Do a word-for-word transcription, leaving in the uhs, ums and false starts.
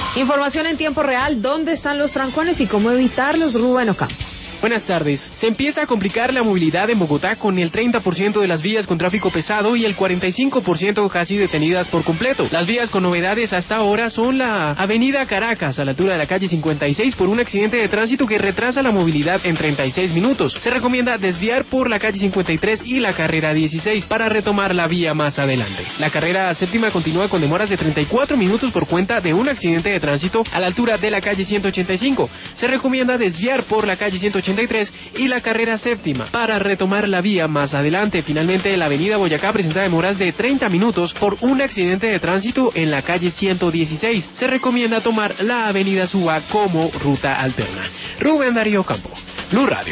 Información en tiempo real, ¿dónde están los trancones y cómo evitarlos? Rubén Ocampo. Buenas tardes. Se empieza a complicar la movilidad en Bogotá con el treinta por ciento de las vías con tráfico pesado y el cuarenta y cinco por ciento casi detenidas por completo. Las vías con novedades hasta ahora son la avenida Caracas a la altura de la calle cincuenta y seis por un accidente de tránsito que retrasa la movilidad en treinta y seis minutos. Se recomienda desviar por la calle cincuenta y tres y la carrera dieciséis para retomar la vía más adelante. La carrera séptima continúa con demoras de treinta y cuatro minutos por cuenta de un accidente de tránsito a la altura de la calle ciento ochenta y cinco. Se recomienda desviar por la calle ciento ochenta y tres y la carrera séptima para retomar la vía más adelante. Finalmente, la avenida Boyacá presenta demoras de treinta minutos por un accidente de tránsito en la calle ciento dieciséis. Se recomienda tomar la avenida Suba como ruta alterna. Rubén Darío Campo, Blue Radio.